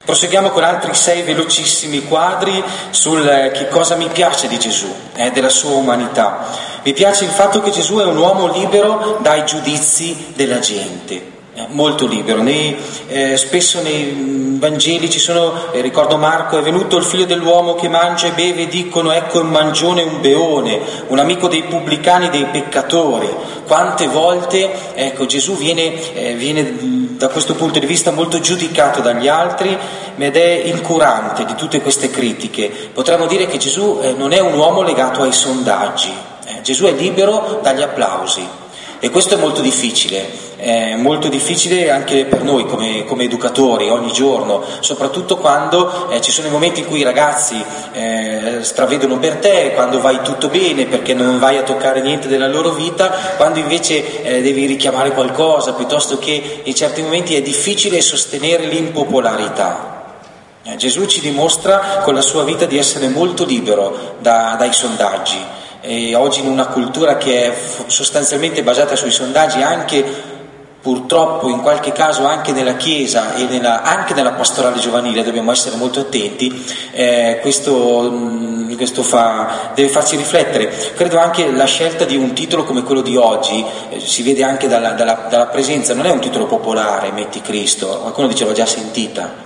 Proseguiamo con altri 6 velocissimi quadri sul che cosa mi piace di Gesù, della sua umanità. Mi piace il fatto che Gesù è un uomo libero dai giudizi della gente, molto libero. Spesso nei Vangeli ci sono, ricordo Marco, è venuto il figlio dell'uomo che mangia e beve e dicono ecco un mangione e un beone, un amico dei pubblicani e dei peccatori. Quante volte Gesù viene da questo punto di vista molto giudicato dagli altri ed è incurante di tutte queste critiche. Potremmo dire che Gesù non è un uomo legato ai sondaggi, Gesù è libero dagli applausi e questo è molto difficile anche per noi come educatori ogni giorno, soprattutto quando ci sono i momenti in cui i ragazzi stravedono per te, quando vai tutto bene perché non vai a toccare niente della loro vita, quando invece devi richiamare qualcosa, piuttosto che in certi momenti è difficile sostenere l'impopolarità. Gesù ci dimostra con la sua vita di essere molto libero dai sondaggi. E oggi in una cultura che è sostanzialmente basata sui sondaggi, anche purtroppo in qualche caso anche nella Chiesa e anche nella pastorale giovanile, dobbiamo essere molto attenti, questo deve farci riflettere. Credo anche la scelta di un titolo come quello di oggi, si vede anche dalla presenza, non è un titolo popolare, metti Cristo, qualcuno dice l'ho già sentita.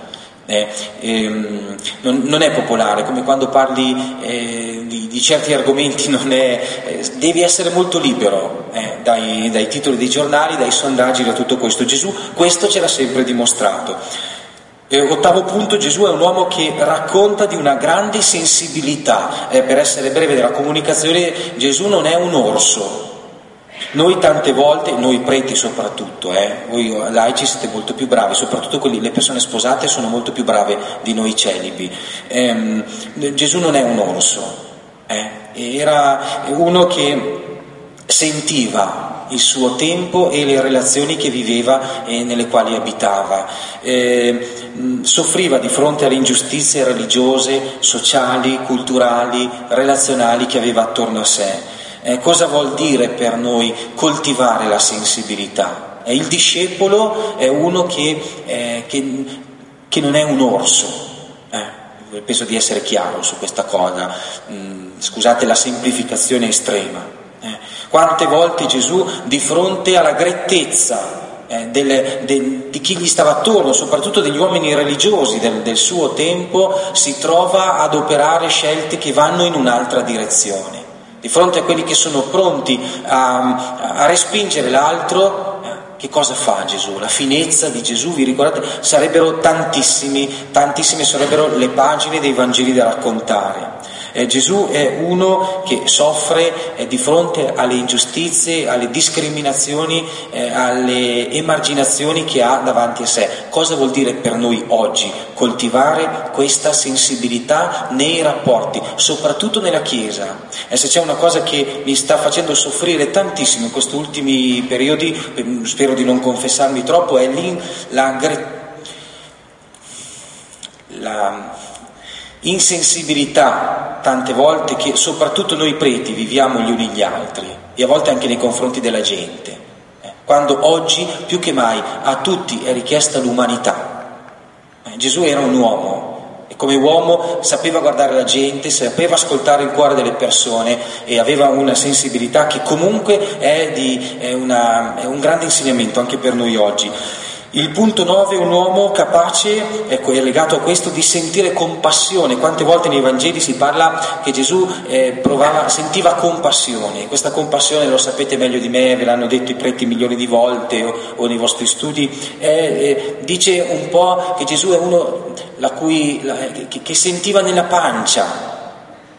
Non è popolare, come quando parli di certi argomenti, devi essere molto libero dai titoli dei giornali, dai sondaggi, da tutto questo. Gesù questo ce l'ha sempre dimostrato. 8° punto, Gesù è un uomo che racconta di una grande sensibilità, per essere breve della comunicazione. Gesù non è un orso. Noi tante volte, noi preti soprattutto, voi laici siete molto più bravi, soprattutto le persone sposate sono molto più brave di noi celibi. Gesù non è un orso, era uno che sentiva il suo tempo e le relazioni che viveva e nelle quali abitava. Soffriva di fronte alle ingiustizie religiose, sociali, culturali, relazionali che aveva attorno a sé. Cosa vuol dire per noi coltivare la sensibilità? Il discepolo è uno che non è un orso, penso di essere chiaro su questa cosa, scusate la semplificazione estrema. Quante volte Gesù, di fronte alla grettezza di chi gli stava attorno, soprattutto degli uomini religiosi del suo tempo, si trova ad operare scelte che vanno in un'altra direzione. Di fronte a quelli che sono pronti a respingere l'altro, che cosa fa Gesù? La finezza di Gesù, vi ricordate? Sarebbero tantissime sarebbero le pagine dei Vangeli da raccontare. Gesù è uno che soffre di fronte alle ingiustizie, alle discriminazioni, alle emarginazioni che ha davanti a sé. Cosa vuol dire per noi oggi coltivare questa sensibilità nei rapporti, soprattutto nella Chiesa? E se c'è una cosa che mi sta facendo soffrire tantissimo in questi ultimi periodi, spero di non confessarmi troppo, è la insensibilità tante volte che soprattutto noi preti viviamo gli uni gli altri e a volte anche nei confronti della gente, quando oggi più che mai a tutti è richiesta l'umanità. Gesù era un uomo e come uomo sapeva guardare la gente, sapeva ascoltare il cuore delle persone e aveva una sensibilità che comunque è un grande insegnamento anche per noi oggi. Il punto 9, un uomo capace, è legato a questo, di sentire compassione. Quante volte nei Vangeli si parla che Gesù sentiva compassione. Questa compassione, lo sapete meglio di me, ve l'hanno detto i preti milioni di volte o nei vostri studi, dice un po' che Gesù è uno che sentiva nella pancia,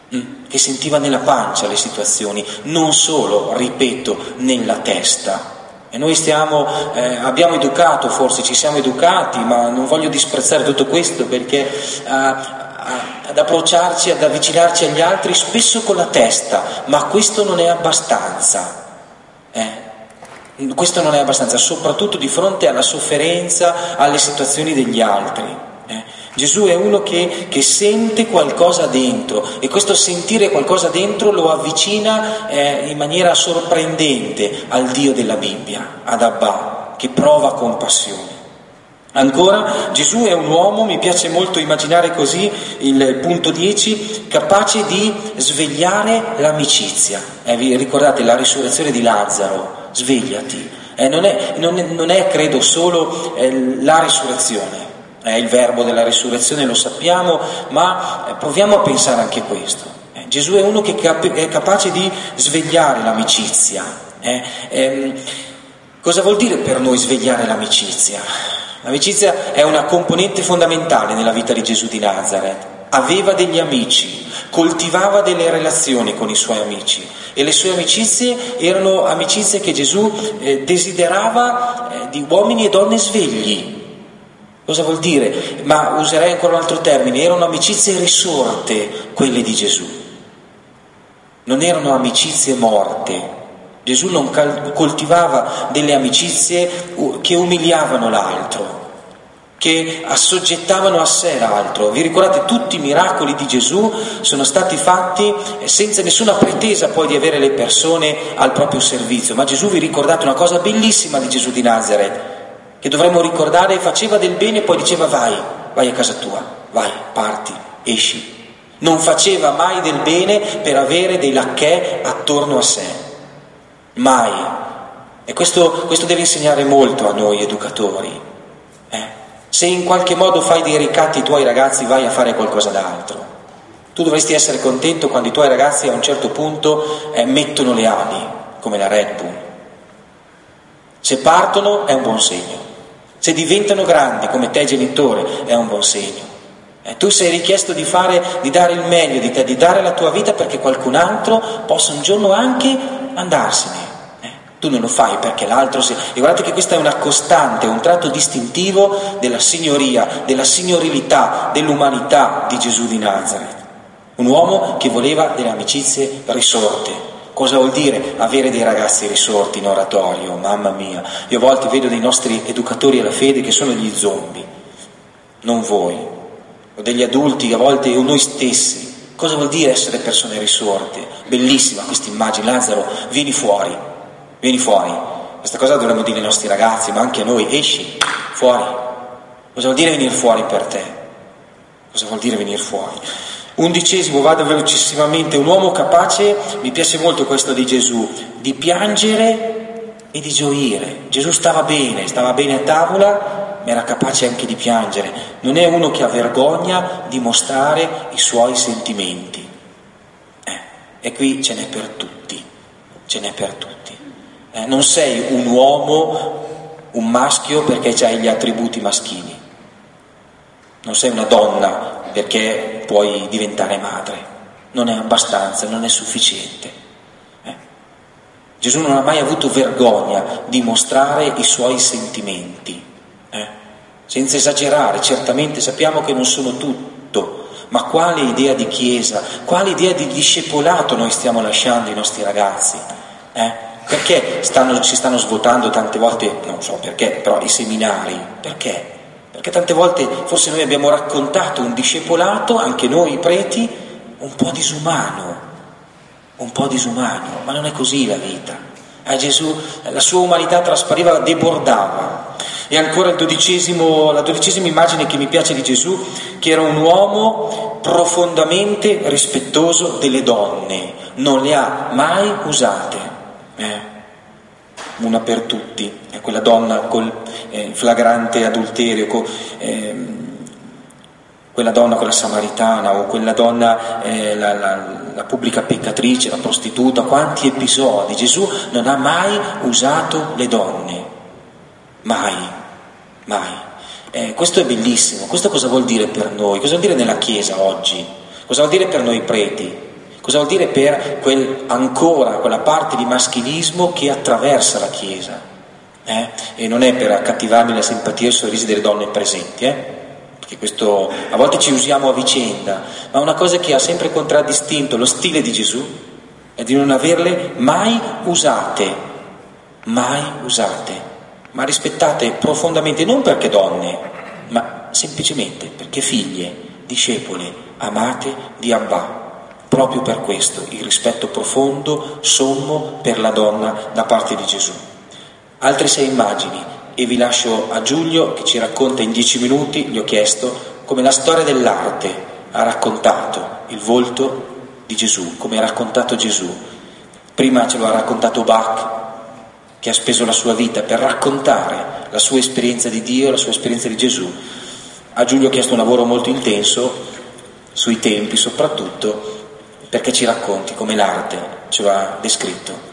le situazioni, non solo, ripeto, nella testa. E noi abbiamo educato, forse ci siamo educati, ma non voglio disprezzare tutto questo perché ad approcciarci, ad avvicinarci agli altri spesso con la testa, ma questo non è abbastanza. Questo non è abbastanza, soprattutto di fronte alla sofferenza, alle situazioni degli altri. Gesù è uno che sente qualcosa dentro e questo sentire qualcosa dentro lo avvicina in maniera sorprendente al Dio della Bibbia, ad Abba, che prova compassione. Ancora, Gesù è un uomo, mi piace molto immaginare così, il punto 10, capace di svegliare l'amicizia. Vi ricordate la risurrezione di Lazzaro? Svegliati. Non è, credo, solo la risurrezione. Il verbo della risurrezione lo sappiamo, ma proviamo a pensare anche questo. Gesù è uno che è capace di svegliare l'amicizia. Cosa vuol dire per noi svegliare l'amicizia? L'amicizia è una componente fondamentale nella vita di Gesù di Nazareth. Aveva degli amici, coltivava delle relazioni con i suoi amici e le sue amicizie erano amicizie che Gesù desiderava di uomini e donne svegli. Cosa vuol dire? Ma userei ancora un altro termine, erano amicizie risorte quelle di Gesù, non erano amicizie morte. Gesù non coltivava delle amicizie che umiliavano l'altro, che assoggettavano a sé l'altro. Vi ricordate, tutti i miracoli di Gesù sono stati fatti senza nessuna pretesa poi di avere le persone al proprio servizio, ma Gesù, vi ricordate una cosa bellissima di Gesù di Nazareth, che dovremmo ricordare: faceva del bene e poi diceva vai a casa tua, vai, parti, esci. Non faceva mai del bene per avere dei lacchè attorno a sé. Mai. E questo deve insegnare molto a noi educatori. Se in qualche modo fai dei ricatti ai tuoi ragazzi, vai a fare qualcosa d'altro. Tu dovresti essere contento quando i tuoi ragazzi a un certo punto mettono le ali, come la Red Bull. Se partono è un buon segno. Se diventano grandi come te genitore è un buon segno. Tu sei richiesto di dare il meglio di te, di dare la tua vita perché qualcun altro possa un giorno anche andarsene. Tu non lo fai perché l'altro E guardate che questa è una costante, un tratto distintivo della signoria, della signorilità, dell'umanità di Gesù di Nazareth. Un uomo che voleva delle amicizie risorte. Cosa vuol dire avere dei ragazzi risorti in oratorio? Mamma mia, io a volte vedo dei nostri educatori alla fede che sono gli zombie, non voi, o degli adulti a volte o noi stessi. Cosa vuol dire essere persone risorte? Bellissima questa immagine. Lazzaro, vieni fuori. Questa cosa dovremmo dire ai nostri ragazzi, ma anche a noi: esci, fuori. Cosa vuol dire venire fuori per te? Cosa vuol dire venire fuori? 11, vado velocissimamente. Un uomo capace, mi piace molto questo di Gesù, di piangere e di gioire. Gesù stava bene a tavola, ma era capace anche di piangere. Non è uno che ha vergogna di mostrare i suoi sentimenti. E qui ce n'è per tutti. Non sei un uomo, un maschio perché hai gli attributi maschili, non sei una donna perché puoi diventare madre, non è abbastanza, non è sufficiente. Gesù non ha mai avuto vergogna di mostrare i suoi sentimenti, senza esagerare. Certamente sappiamo che non sono tutto, ma quale idea di chiesa, quale idea di discepolato noi stiamo lasciando ai nostri ragazzi? Perché si stanno svuotando tante volte, non so perché, però i seminari? Perché? Perché tante volte forse noi abbiamo raccontato un discepolato, anche noi preti, un po' disumano, ma non è così la vita. Gesù, la sua umanità traspariva, debordava. E ancora la dodicesima immagine che mi piace di Gesù, che era un uomo profondamente rispettoso delle donne, non le ha mai usate. Una per tutti, è quella donna col flagrante adulterio, quella donna, quella samaritana, o quella donna, la pubblica peccatrice, la prostituta. Quanti episodi! Gesù non ha mai usato le donne, mai. Questo è bellissimo. Questo cosa vuol dire per noi? Cosa vuol dire nella Chiesa oggi? Cosa vuol dire per noi preti? Cosa vuol dire per quella parte di maschilismo che attraversa la Chiesa? E non è per accattivarmi la simpatia e i sorrisi delle donne presenti, perché questo a volte ci usiamo a vicenda, ma una cosa che ha sempre contraddistinto lo stile di Gesù è di non averle mai usate, ma rispettate profondamente, non perché donne, ma semplicemente perché figlie, discepole, amate di Abba. Proprio per questo il rispetto profondo, sommo per la donna da parte di Gesù. Altre 6 immagini. e vi lascio a Giulio che ci racconta in 10 minuti, gli ho chiesto, come la storia dell'arte ha raccontato il volto di Gesù, come ha raccontato Gesù. Prima ce lo ha raccontato Bach, che ha speso la sua vita per raccontare la sua esperienza di Dio, la sua esperienza di Gesù. A Giulio ho chiesto un lavoro molto intenso, sui tempi soprattutto, perché ci racconti come l'arte ce lo ha descritto.